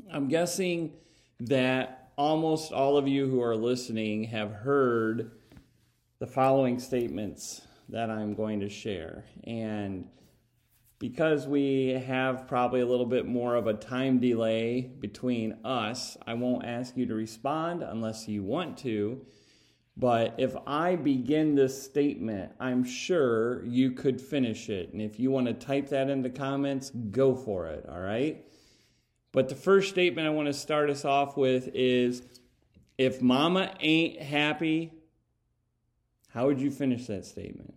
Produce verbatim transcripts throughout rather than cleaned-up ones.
I'm guessing that almost all of you who are listening have heard the following statements that I'm going to share. And because we have probably a little bit more of a time delay between us, I won't ask you to respond unless you want to. But if I begin this statement, I'm sure you could finish it. And if you want to type that in the comments, go for it, all right? But the first statement I want to start us off with is, if mama ain't happy, how would you finish that statement?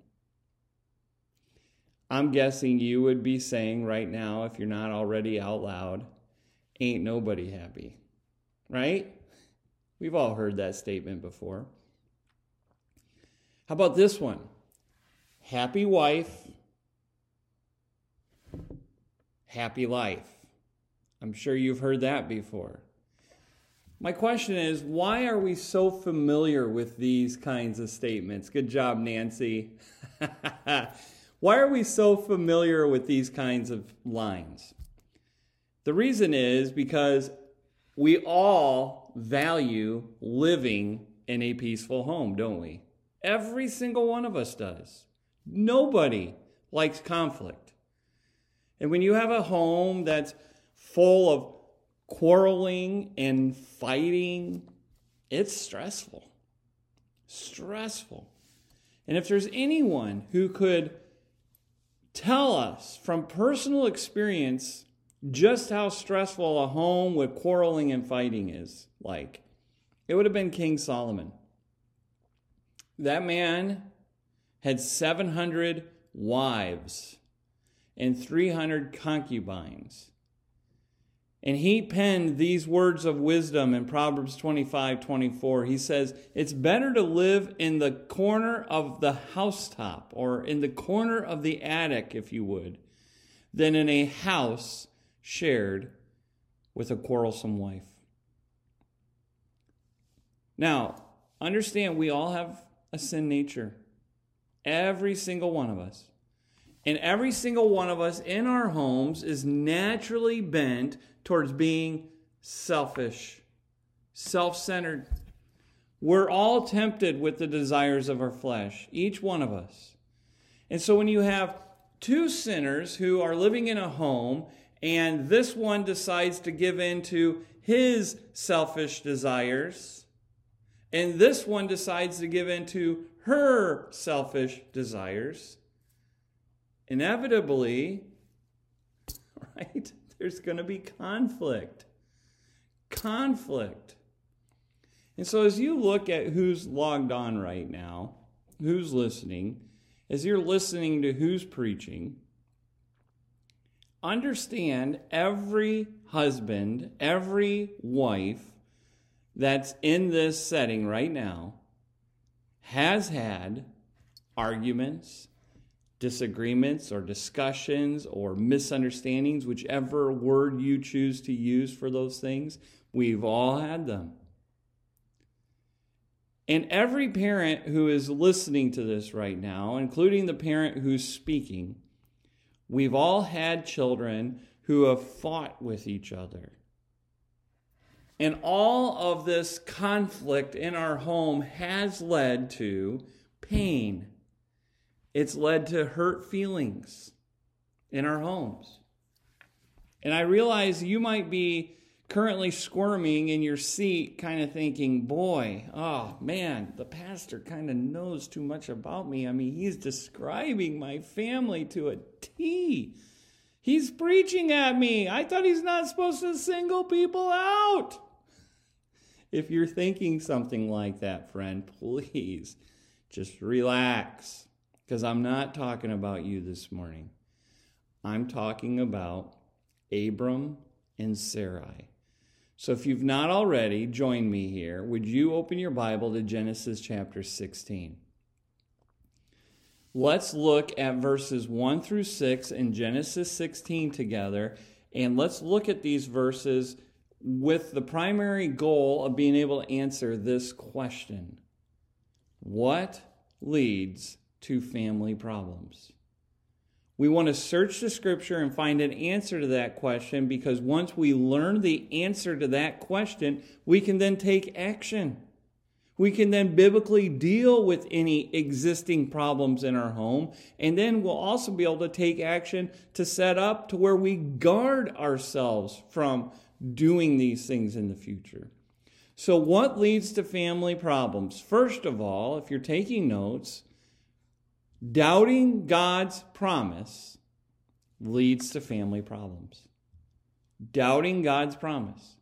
I'm guessing you would be saying right now, if you're not already out loud, ain't nobody happy, right? We've all heard that statement before. How about this one? Happy wife, happy life. I'm sure you've heard that before. My question is, why are we so familiar with these kinds of statements? Good job, Nancy. Why are we so familiar with these kinds of lines? The reason is because we all value living in a peaceful home, don't we? Every single one of us does. Nobody likes conflict. And when you have a home that's full of quarreling and fighting, it's stressful. Stressful. And if there's anyone who could tell us from personal experience just how stressful a home with quarreling and fighting is like, it would have been King Solomon. That man had seven hundred wives and three hundred concubines. And he penned these words of wisdom in Proverbs twenty-five twenty-four. He says, it's better to live in the corner of the housetop, or in the corner of the attic, if you would, than in a house shared with a quarrelsome wife. Now, understand we all have a sin nature. Every single one of us. And every single one of us in our homes is naturally bent towards being selfish, self-centered. We're all tempted with the desires of our flesh, each one of us. And so when you have two sinners who are living in a home, and this one decides to give in to his selfish desires, and this one decides to give in to her selfish desires, inevitably, right, there's going to be conflict. Conflict. And so as you look at who's logged on right now, who's listening, as you're listening to who's preaching, understand every husband, every wife that's in this setting right now has had arguments, disagreements, or discussions, or misunderstandings, whichever word you choose to use for those things. We've all had them. And every parent who is listening to this right now, including the parent who's speaking, we've all had children who have fought with each other. And all of this conflict in our home has led to pain. It's led to hurt feelings in our homes. And I realize you might be currently squirming in your seat, kind of thinking, boy, oh man, the pastor kind of knows too much about me. I mean, he's describing my family to a T. He's preaching at me. I thought he's not supposed to single people out. If you're thinking something like that, friend, please just relax. Because I'm not talking about you this morning. I'm talking about Abram and Sarai. So if you've not already, join me here. Would you open your Bible to Genesis chapter sixteen? Let's look at verses one through six in Genesis sixteen together. And let's look at these verses with the primary goal of being able to answer this question. What leads to family problems? We want to search the Scripture and find an answer to that question, because once we learn the answer to that question, we can then take action. We can then biblically deal with any existing problems in our home, and then we'll also be able to take action to set up to where we guard ourselves from doing these things in the future. So what leads to family problems? First of all, if you're taking notes, doubting God's promise leads to family problems. Doubting God's promise.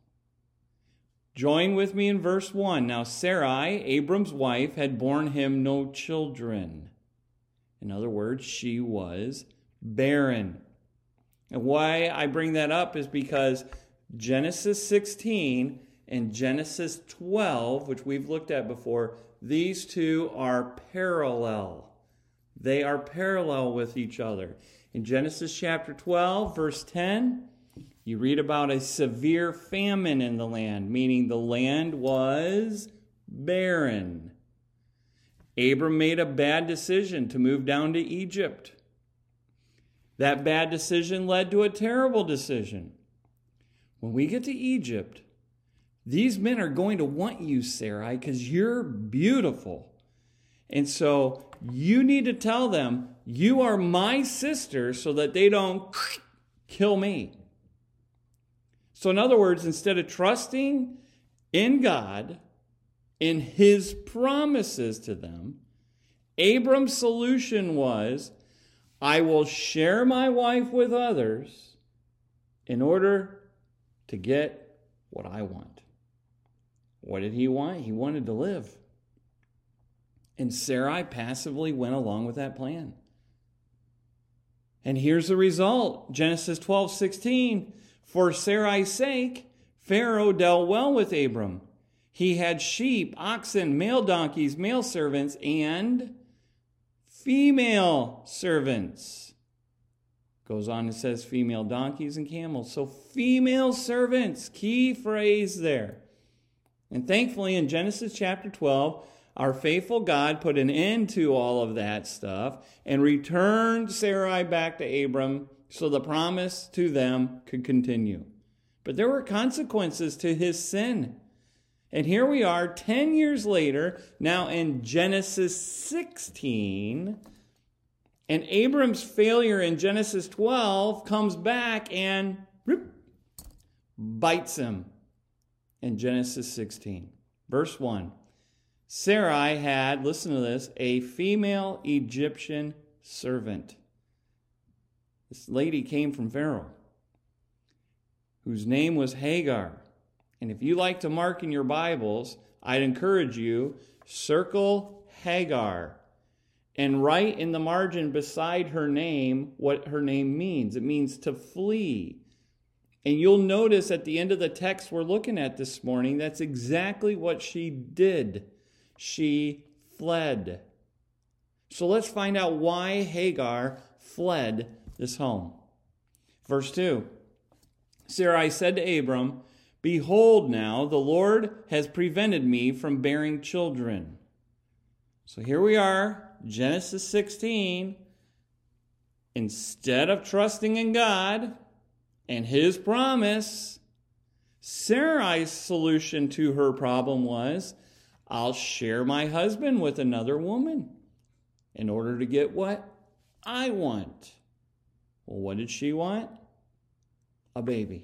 Join with me in verse one. Now Sarai, Abram's wife, had borne him no children. In other words, she was barren. And why I bring that up is because Genesis sixteen and Genesis twelve, which we've looked at before, these two are parallel. They are parallel with each other. In Genesis chapter twelve, verse ten, you read about a severe famine in the land, meaning the land was barren. Abram made a bad decision to move down to Egypt. That bad decision led to a terrible decision. When we get to Egypt, these men are going to want you, Sarai, because you're beautiful. And so you need to tell them, you are my sister, so that they don't kill me. So in other words, instead of trusting in God, in His promises to them, Abram's solution was, I will share my wife with others in order to get what I want. What did he want? He wanted to live. And Sarai passively went along with that plan. And here's the result. Genesis twelve sixteen. For Sarai's sake, Pharaoh dealt well with Abram. He had sheep, oxen, male donkeys, male servants, and female servants. Goes on and says female donkeys and camels. So female servants, key phrase there. And thankfully in Genesis chapter twelve, our faithful God put an end to all of that stuff and returned Sarai back to Abram so the promise to them could continue. But there were consequences to his sin. And here we are ten years later, now in Genesis sixteen, and Abram's failure in Genesis twelve comes back and whoop, bites him in Genesis sixteen. Verse one, Sarai had, listen to this, a female Egyptian servant. This lady came from Pharaoh, whose name was Hagar. And if you like to mark in your Bibles, I'd encourage you, circle Hagar and write in the margin beside her name what her name means. It means to flee. And you'll notice at the end of the text we're looking at this morning, that's exactly what she did. She fled. So let's find out why Hagar fled this home. Verse two, Sarai said to Abram, behold now, the Lord has prevented me from bearing children. So here we are, Genesis sixteen. Instead of trusting in God and His promise, Sarai's solution to her problem was, I'll share my husband with another woman in order to get what I want. Well, what did she want? A baby.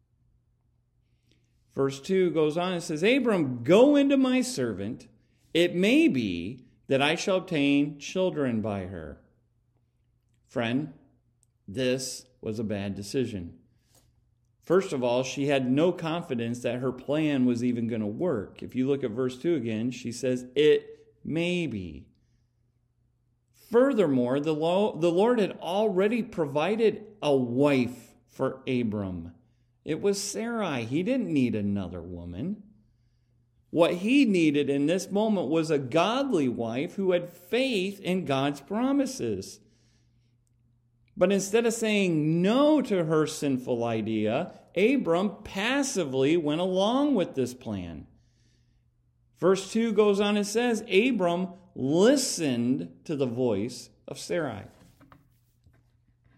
Verse two goes on and says, Abram, go into my servant. It may be that I shall obtain children by her. Friend, this was a bad decision. First of all, she had no confidence that her plan was even going to work. If you look at verse two again, she says, it may be. Furthermore, the Lord had already provided a wife for Abram. It was Sarai. He didn't need another woman. What he needed in this moment was a godly wife who had faith in God's promises. But instead of saying no to her sinful idea, Abram passively went along with this plan. Verse two goes on and says, Abram listened to the voice of Sarai.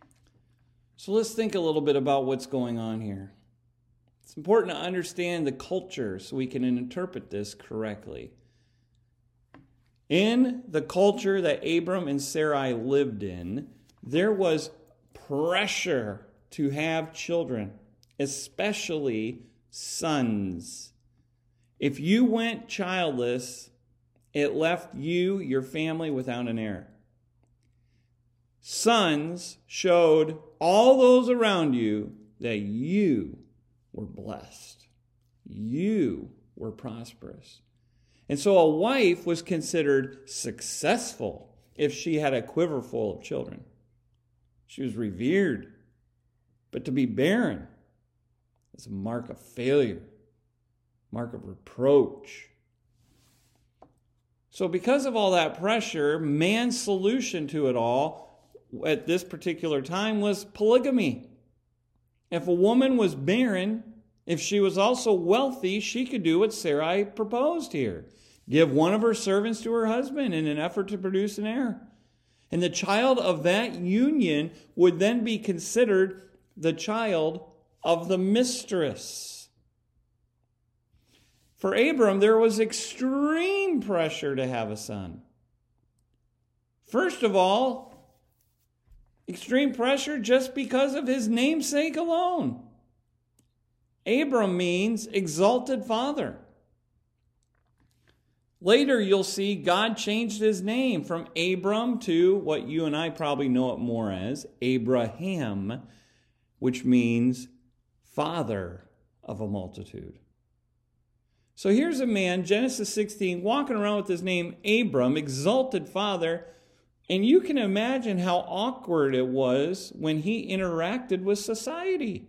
So let's think a little bit about what's going on here. It's important to understand the culture so we can interpret this correctly. In the culture that Abram and Sarai lived in, there was pressure to have children, especially sons. If you went childless, it left you, your family, without an heir. Sons showed all those around you that you were blessed. You were prosperous. And so a wife was considered successful if she had a quiver full of children. She was revered. But to be barren is a mark of failure, mark of reproach. So because of all that pressure, man's solution to it all at this particular time was polygamy. If a woman was barren, if she was also wealthy, she could do what Sarai proposed here. Give one of her servants to her husband in an effort to produce an heir. And the child of that union would then be considered the child of the mistress. For Abram, there was extreme pressure to have a son. First of all, extreme pressure just because of his namesake alone. Abram means exalted father. Later, you'll see God changed his name from Abram to what you and I probably know it more as Abraham, which means father of a multitude. So here's a man, Genesis sixteen, walking around with his name Abram, exalted father, and you can imagine how awkward it was when he interacted with society.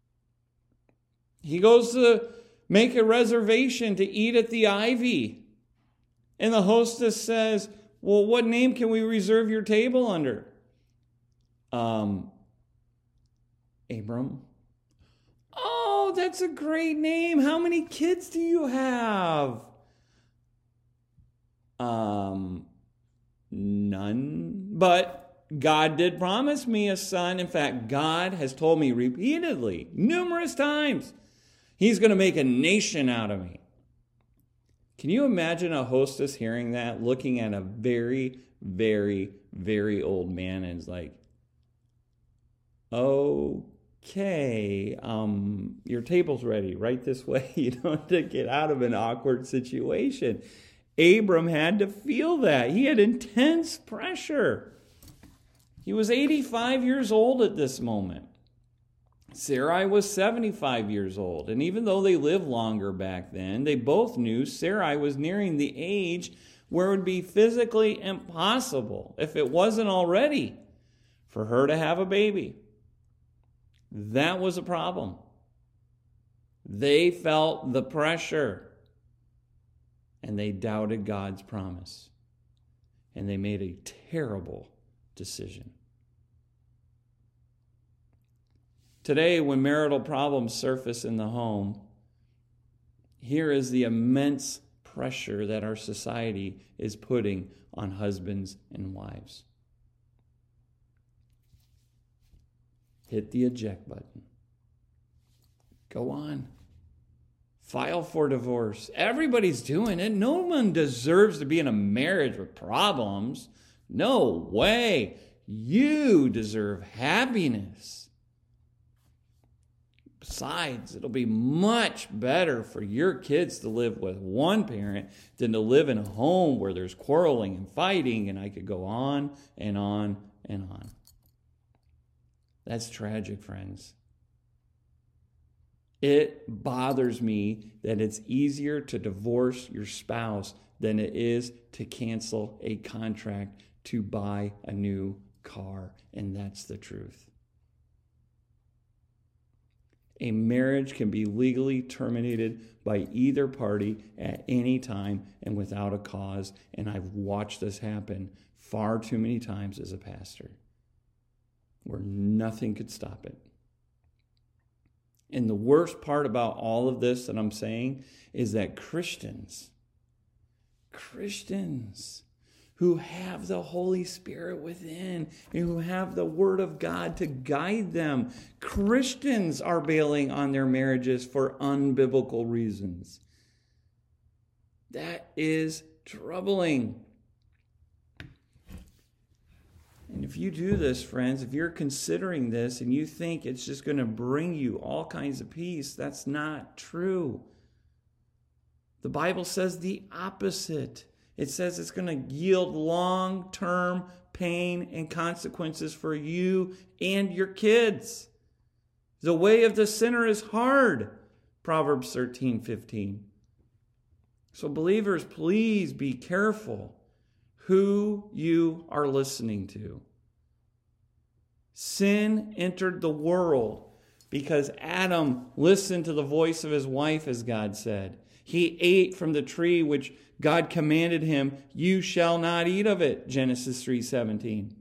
He goes to make a reservation to eat at the Ivy. And the hostess says, well, what name can we reserve your table under? Um, Abram. Oh, that's a great name. How many kids do you have? Um, none. But God did promise me a son. In fact, God has told me repeatedly, numerous times, He's going to make a nation out of me. Can you imagine a hostess hearing that, looking at a very, very, very old man and is like, okay, um, your table's ready, right this way, you know, to get out of an awkward situation. Abram had to feel that. He had intense pressure. He was eighty-five years old at this moment. Sarai was seventy-five years old, and even though they lived longer back then, they both knew Sarai was nearing the age where it would be physically impossible, if it wasn't already, for her to have a baby. That was a problem. They felt the pressure, and they doubted God's promise, and they made a terrible decision. Today, when marital problems surface in the home, here is the immense pressure that our society is putting on husbands and wives. Hit the eject button. Go on. File for divorce. Everybody's doing it. No one deserves to be in a marriage with problems. No way. You deserve happiness. Besides, it'll be much better for your kids to live with one parent than to live in a home where there's quarreling and fighting, and I could go on and on and on. That's tragic, friends. It bothers me that it's easier to divorce your spouse than it is to cancel a contract to buy a new car, and that's the truth. A marriage can be legally terminated by either party at any time and without a cause, and I've watched this happen far too many times as a pastor, where nothing could stop it. And the worst part about all of this that I'm saying is that Christians, Christians who have the Holy Spirit within and who have the Word of God to guide them. Christians are bailing on their marriages for unbiblical reasons. That is troubling. And if you do this, friends, if you're considering this and you think it's just going to bring you all kinds of peace, that's not true. The Bible says the opposite. It says it's going to yield long-term pain and consequences for you and your kids. The way of the sinner is hard, Proverbs thirteen fifteen. So believers, please be careful who you are listening to. Sin entered the world because Adam listened to the voice of his wife, as God said. He ate from the tree which God commanded him, you shall not eat of it, Genesis three seventeen.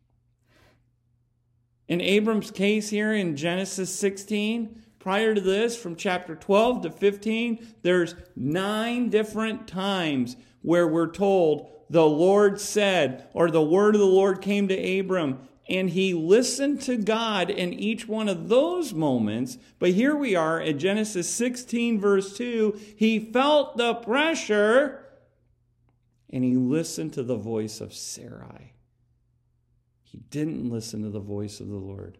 In Abram's case here in Genesis sixteen, prior to this, from chapter twelve to fifteen, there's nine different times where we're told the Lord said, or the word of the Lord came to Abram, and he listened to God in each one of those moments. But here we are at Genesis sixteen, verse two. He felt the pressure, and he listened to the voice of Sarai. He didn't listen to the voice of the Lord.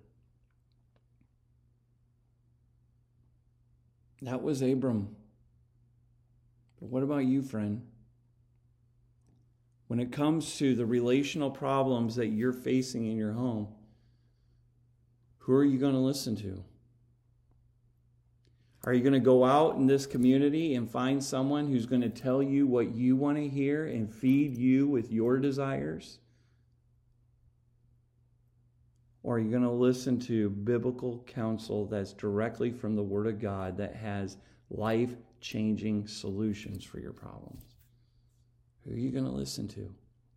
That was Abram. But what about you, friend? When it comes to the relational problems that you're facing in your home, who are you going to listen to? Are you going to go out in this community and find someone who's going to tell you what you want to hear and feed you with your desires? Or are you going to listen to biblical counsel that's directly from the Word of God that has life-changing solutions for your problems? Who are you going to listen to?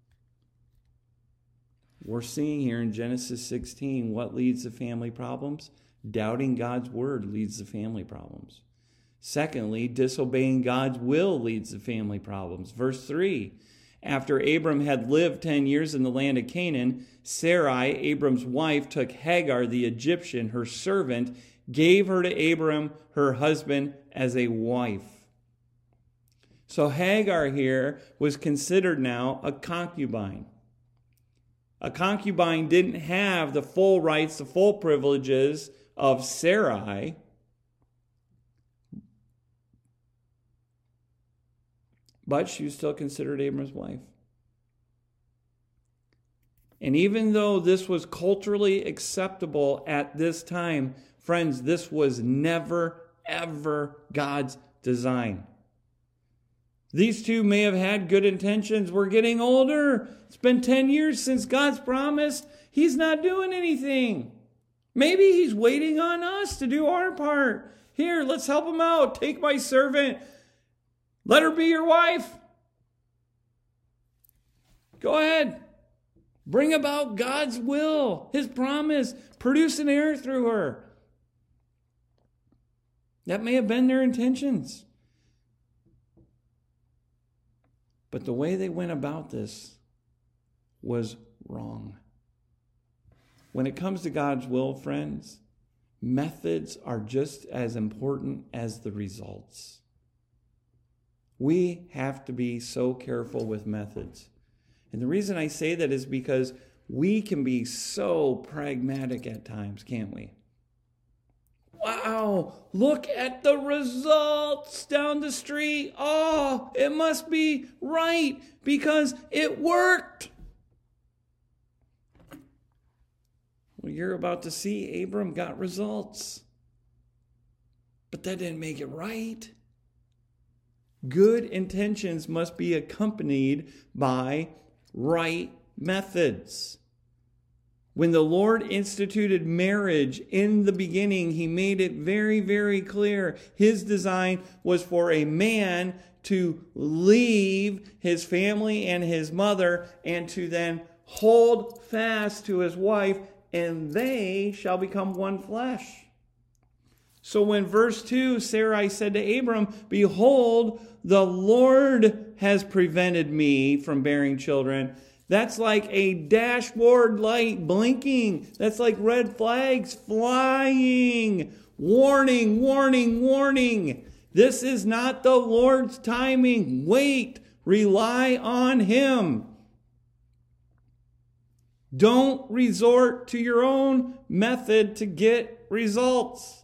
We're seeing here in Genesis sixteen what leads to family problems. Doubting God's word leads to family problems. Secondly, disobeying God's will leads to family problems. Verse three, after Abram had lived ten years in the land of Canaan, Sarai, Abram's wife, took Hagar, the Egyptian, her servant, gave her to Abram, her husband, as a wife. So Hagar here was considered now a concubine. A concubine didn't have the full rights, the full privileges of Sarai. But she was still considered Abram's wife. And even though this was culturally acceptable at this time, friends, this was never, ever God's design. These two may have had good intentions. We're getting older. It's been ten years since God's promised. He's not doing anything. Maybe he's waiting on us to do our part. Here, let's help him out. Take my servant. Let her be your wife. Go ahead. Bring about God's will, his promise. Produce an heir through her. That may have been their intentions. But the way they went about this was wrong. When it comes to God's will, friends, methods are just as important as the results. We have to be so careful with methods. And the reason I say that is because we can be so pragmatic at times, can't we? Wow, look at the results down the street. Oh, it must be right because it worked. Well, you're about to see Abram got results. But that didn't make it right. Good intentions must be accompanied by right methods. When the Lord instituted marriage in the beginning, he made it very, very clear. His design was for a man to leave his family and his mother and to then hold fast to his wife, and they shall become one flesh. So when verse two, Sarai said to Abram, behold, the Lord has prevented me from bearing children. That's like a dashboard light blinking. That's like red flags flying. Warning, warning, warning. This is not the Lord's timing. Wait, rely on Him. Don't resort to your own method to get results.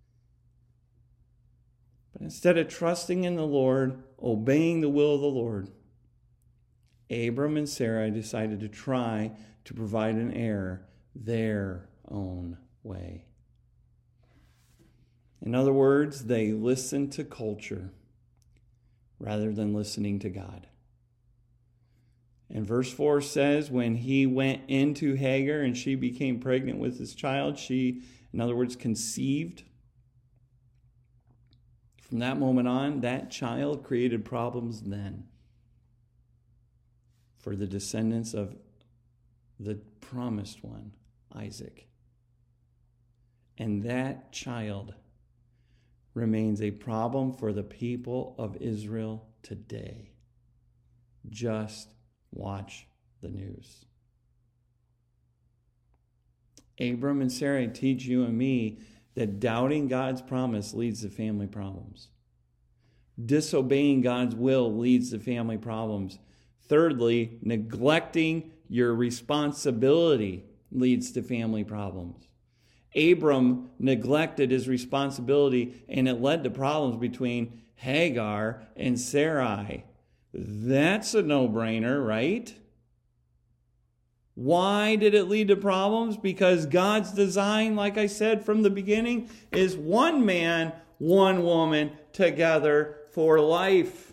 But instead of trusting in the Lord, obeying the will of the Lord, Abram and Sarai decided to try to provide an heir their own way. In other words, they listened to culture rather than listening to God. And verse four says, when he went into Hagar and she became pregnant with his child, she, in other words, conceived. From that moment on, that child created problems then for the descendants of the promised one, Isaac. And that child remains a problem for the people of Israel today. Just watch the news. Abram and Sarai teach you and me that doubting God's promise leads to family problems. Disobeying God's will leads to family problems. Thirdly, neglecting your responsibility leads to family problems. Abram neglected his responsibility, and it led to problems between Hagar and Sarai. That's a no-brainer, right? Why did it lead to problems? Because God's design, like I said from the beginning, is one man, one woman together for life.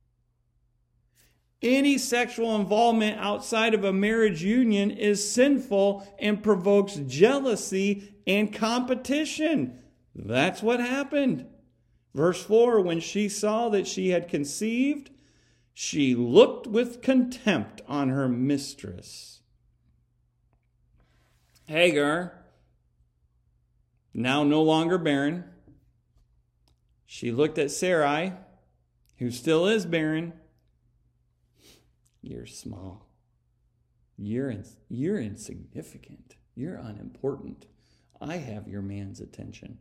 Any sexual involvement outside of a marriage union is sinful and provokes jealousy and competition. That's what happened. Verse four, when she saw that she had conceived, she looked with contempt on her mistress. Hagar, now no longer barren, she looked at Sarai, who still is barren. You're small. You're, in, you're insignificant. You're unimportant. I have your man's attention.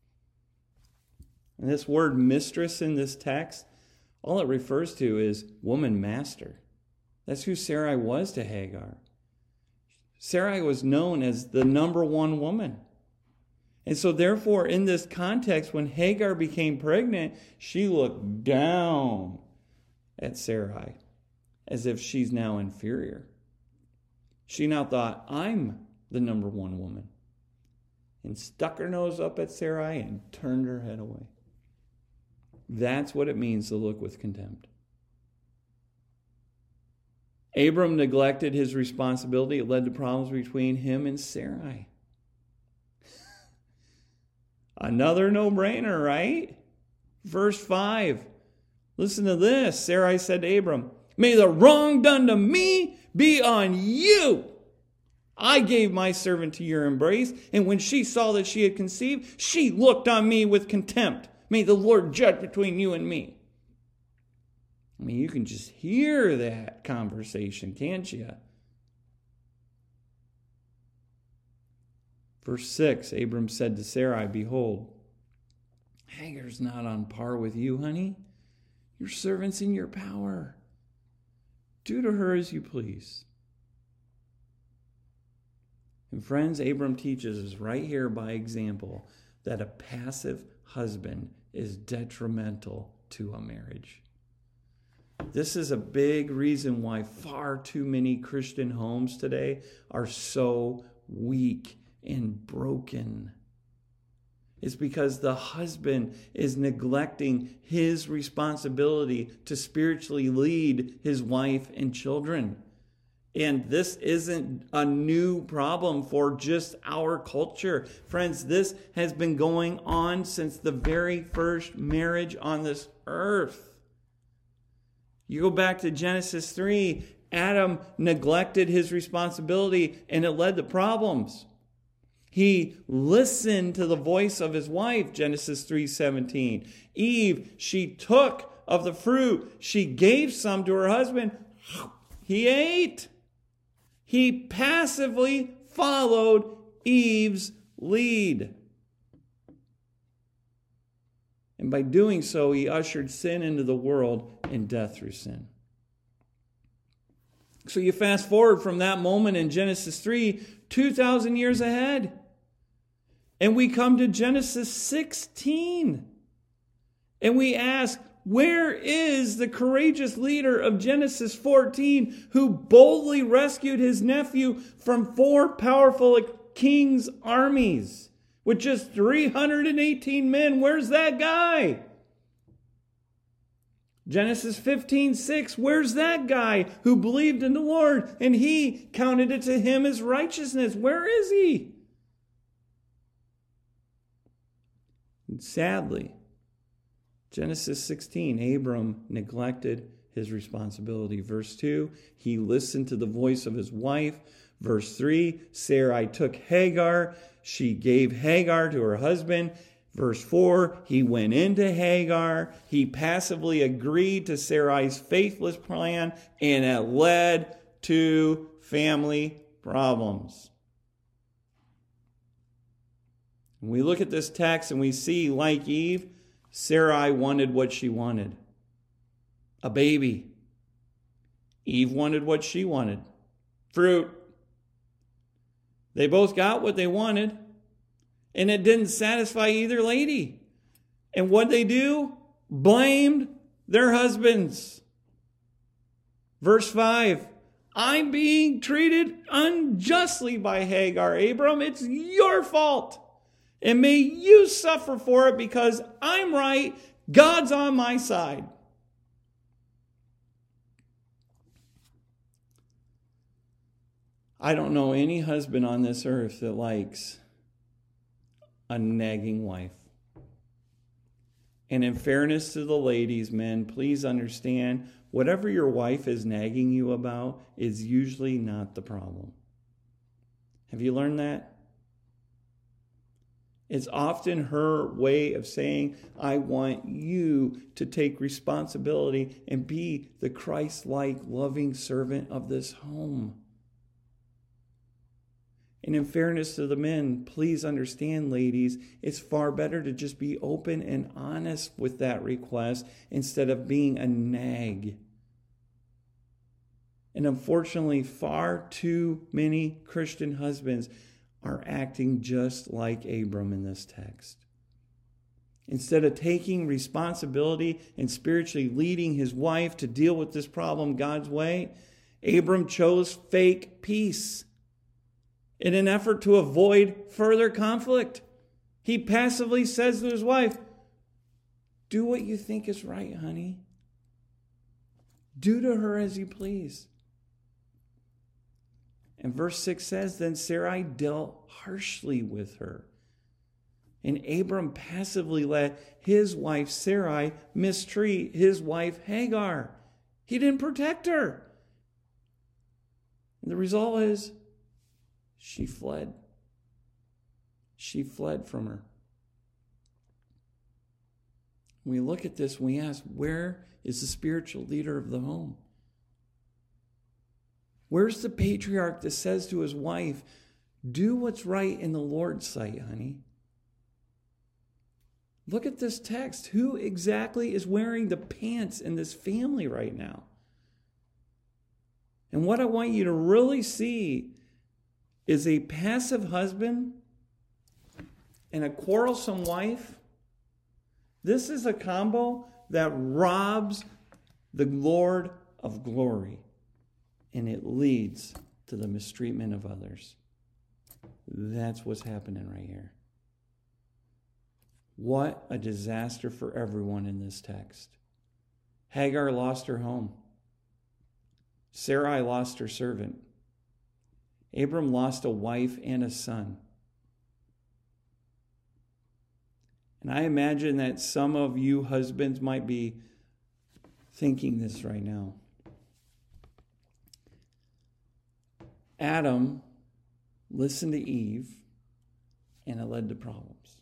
And this word mistress in this text, all it refers to is woman master. That's who Sarai was to Hagar. Sarai was known as the number one woman. And so therefore, in this context, when Hagar became pregnant, she looked down at Sarai as if she's now inferior. She now thought, I'm the number one woman. And stuck her nose up at Sarai and turned her head away. That's what it means to look with contempt. Abram neglected his responsibility. It led to problems between him and Sarai. Another no-brainer, right? Verse five. Listen to this. Sarai said to Abram, may the wrong done to me be on you. I gave my servant to your embrace, and when she saw that she had conceived, she looked on me with contempt. May the Lord judge between you and me. I mean, you can just hear that conversation, can't you? Verse six, Abram said to Sarai, behold, Hagar's not on par with you, honey. Your servant's in your power. Do to her as you please. And friends, Abram teaches us right here by example that a passive husband is detrimental to a marriage. This is a big reason why far too many Christian homes today are so weak and broken. It's because the husband is neglecting his responsibility to spiritually lead his wife and children. And this isn't a new problem for just our culture. Friends, this has been going on since the very first marriage on this earth. You go back to Genesis three, Adam neglected his responsibility and it led to problems. He listened to the voice of his wife, Genesis three seventeen. Eve, she took of the fruit. She gave some to her husband. He ate. He passively followed Eve's lead. And by doing so, he ushered sin into the world and death through sin. So you fast forward from that moment in Genesis three, two thousand years ahead. And we come to Genesis sixteen. And we ask, where is the courageous leader of Genesis fourteen who boldly rescued his nephew from four powerful king's armies with just three hundred eighteen men? Where's that guy? Genesis fifteen six, where's that guy who believed in the Lord and he counted it to him as righteousness? Where is he? And sadly, Genesis sixteen, Abram neglected his responsibility. Verse two, he listened to the voice of his wife. Verse three, Sarai took Hagar. She gave Hagar to her husband. Verse four, he went into Hagar. He passively agreed to Sarai's faithless plan, and it led to family problems. We look at this text and we see, like Eve, Sarai wanted what she wanted. A baby. Eve wanted what she wanted. Fruit. They both got what they wanted. And it didn't satisfy either lady. And what they do? Blamed their husbands. Verse five. I'm being treated unjustly by Hagar. Abram, it's your fault. And may you suffer for it because I'm right. God's on my side. I don't know any husband on this earth that likes a nagging wife. And in fairness to the ladies, men, please understand, whatever your wife is nagging you about is usually not the problem. Have you learned that? It's often her way of saying, I want you to take responsibility and be the Christ-like, loving servant of this home. And in fairness to the men, please understand, ladies, it's far better to just be open and honest with that request instead of being a nag. And unfortunately, far too many Christian husbands are acting just like Abram in this text. Instead of taking responsibility and spiritually leading his wife to deal with this problem God's way, Abram chose fake peace. In an effort to avoid further conflict, he passively says to his wife, do what you think is right, honey. Do to her as you please. And verse six says, then Sarai dealt harshly with her. And Abram passively let his wife Sarai mistreat his wife Hagar. He didn't protect her. And the result is, she fled. She fled from her. When we look at this, we ask, where is the spiritual leader of the home? Where's the patriarch that says to his wife, do what's right in the Lord's sight, honey? Look at this text. Who exactly is wearing the pants in this family right now? And what I want you to really see is a passive husband and a quarrelsome wife. This is a combo that robs the Lord of glory, and it leads to the mistreatment of others. That's what's happening right here. What a disaster for everyone in this text. Hagar lost her home. Sarai lost her servant. Abram lost a wife and a son. And I imagine that some of you husbands might be thinking this right now. Adam listened to Eve, and it led to problems.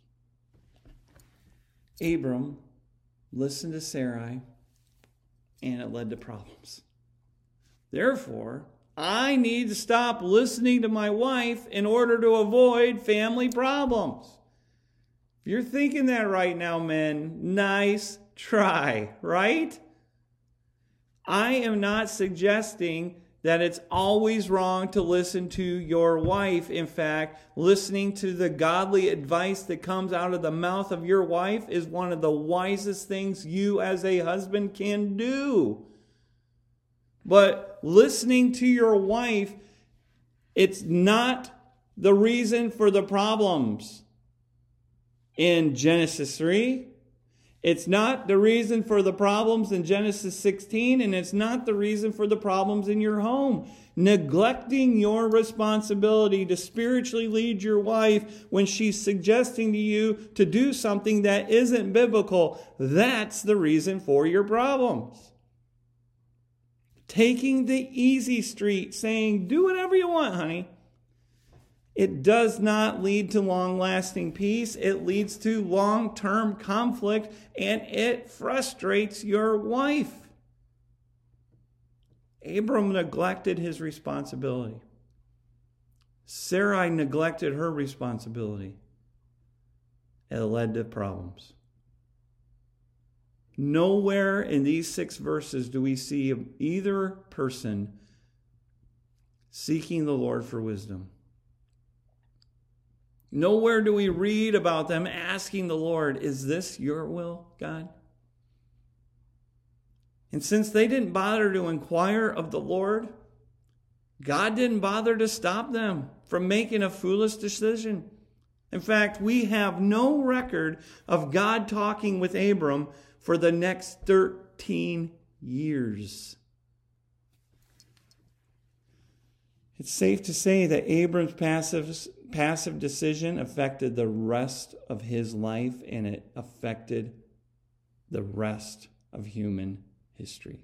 Abram listened to Sarai, and it led to problems. Therefore, I need to stop listening to my wife in order to avoid family problems. If you're thinking that right now, men, nice try, right? I am not suggesting that it's always wrong to listen to your wife. In fact, listening to the godly advice that comes out of the mouth of your wife is one of the wisest things you as a husband can do. But listening to your wife, it's not the reason for the problems in Genesis three. It's not the reason for the problems in Genesis sixteen, and it's not the reason for the problems in your home. Neglecting your responsibility to spiritually lead your wife when she's suggesting to you to do something that isn't biblical, that's the reason for your problems. Taking the easy street, saying, do whatever you want, honey. It does not lead to long-lasting peace. It leads to long-term conflict, and it frustrates your wife. Abram neglected his responsibility. Sarai neglected her responsibility. It led to problems. Nowhere in these six verses do we see either person seeking the Lord for wisdom. Nowhere do we read about them asking the Lord, is this your will, God? And since they didn't bother to inquire of the Lord, God didn't bother to stop them from making a foolish decision. In fact, we have no record of God talking with Abram for the next thirteen years. It's safe to say that Abram's passive, passive decision affected the rest of his life, and it affected the rest of human history.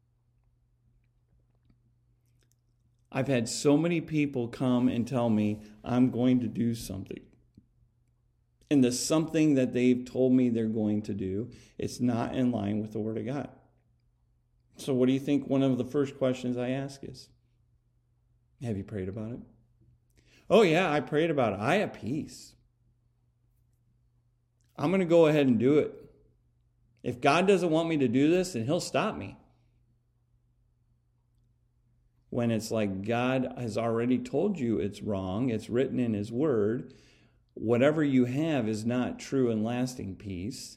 I've had so many people come and tell me, I'm going to do something. And the something that they've told me they're going to do, it's not in line with the Word of God. So what do you think one of the first questions I ask is? Have you prayed about it? Oh yeah, I prayed about it. I have peace. I'm going to go ahead and do it. If God doesn't want me to do this, then He'll stop me. When it's like God has already told you it's wrong, it's written in His Word, whatever you have is not true and lasting peace.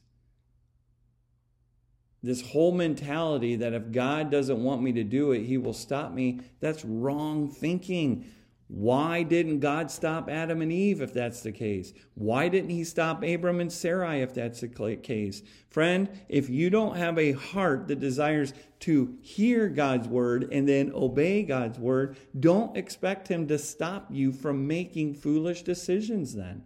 This whole mentality that if God doesn't want me to do it, He will stop me, that's wrong thinking. Why didn't God stop Adam and Eve if that's the case? Why didn't He stop Abram and Sarai if that's the case? Friend, if you don't have a heart that desires to hear God's word and then obey God's word, don't expect Him to stop you from making foolish decisions then.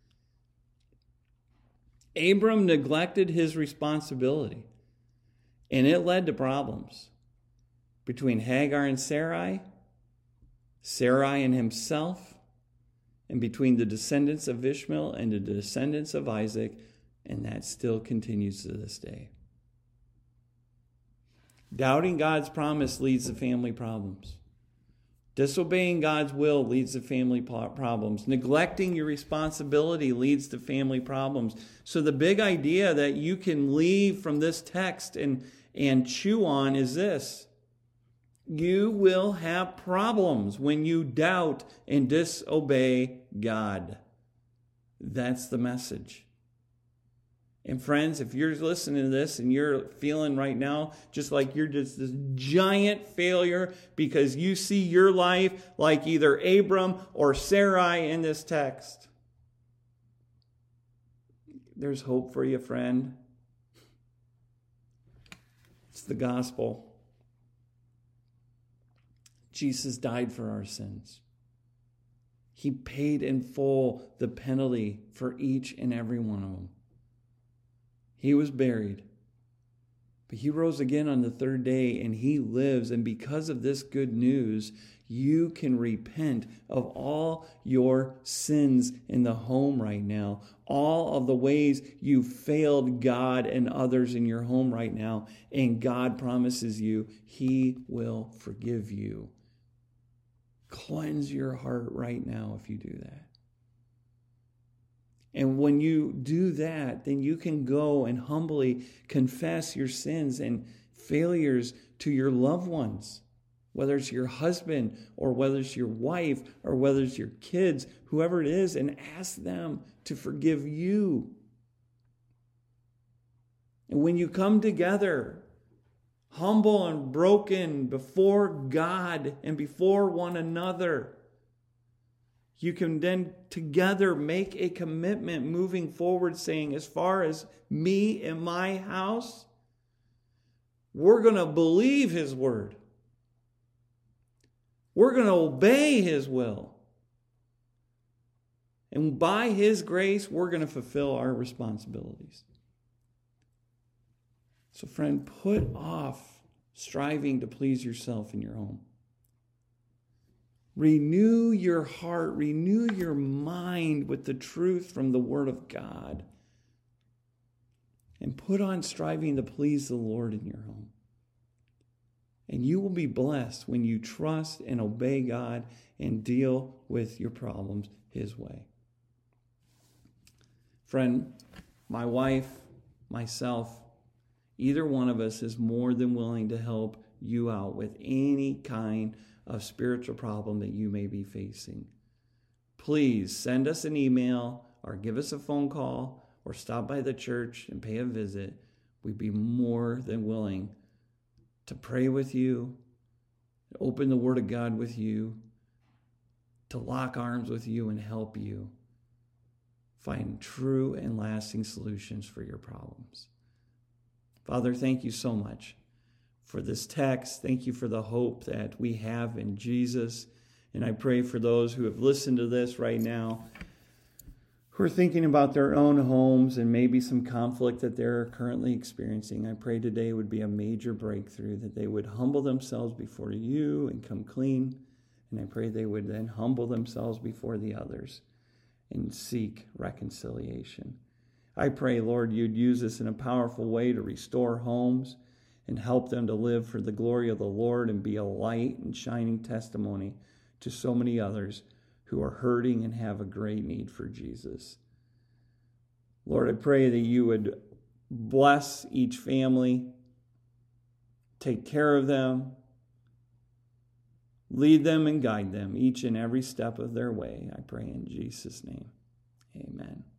Abram neglected his responsibility, and it led to problems between Hagar and Sarai, Sarai and himself, and between the descendants of Ishmael and the descendants of Isaac, and that still continues to this day. Doubting God's promise leads to family problems. Disobeying God's will leads to family problems. Neglecting your responsibility leads to family problems. So the big idea that you can leave from this text and, and chew on is this. You will have problems when you doubt and disobey God. That's the message. And friends, if you're listening to this and you're feeling right now just like you're just this giant failure because you see your life like either Abram or Sarai in this text, there's hope for you, friend. It's the gospel. Jesus died for our sins. He paid in full the penalty for each and every one of them. He was buried. But he rose again on the third day, and he lives. And because of this good news, you can repent of all your sins in the home right now, all of the ways you failed God and others in your home right now. And God promises you he will forgive you. Cleanse your heart right now if you do that. And when you do that, then you can go and humbly confess your sins and failures to your loved ones, whether it's your husband or whether it's your wife or whether it's your kids, whoever it is, and ask them to forgive you. And when you come together, humble and broken before God and before one another, you can then together make a commitment moving forward saying, as far as me and my house, we're going to believe his word. We're going to obey his will. And by his grace, we're going to fulfill our responsibilities. So friend, put off striving to please yourself in your home. Renew your heart, renew your mind with the truth from the Word of God. And put on striving to please the Lord in your home. And you will be blessed when you trust and obey God and deal with your problems his way. Friend, my wife, myself, either one of us is more than willing to help you out with any kind of spiritual problem that you may be facing. Please send us an email or give us a phone call or stop by the church and pay a visit. We'd be more than willing to pray with you, to open the Word of God with you, to lock arms with you and help you find true and lasting solutions for your problems. Father, thank you so much for this text. Thank you for the hope that we have in Jesus. And I pray for those who have listened to this right now, who are thinking about their own homes and maybe some conflict that they're currently experiencing. I pray today would be a major breakthrough, that they would humble themselves before you and come clean. And I pray they would then humble themselves before the others and seek reconciliation. I pray, Lord, you'd use this in a powerful way to restore homes and help them to live for the glory of the Lord and be a light and shining testimony to so many others who are hurting and have a great need for Jesus. Lord, I pray that you would bless each family, take care of them, lead them and guide them each and every step of their way. I pray in Jesus' name. Amen.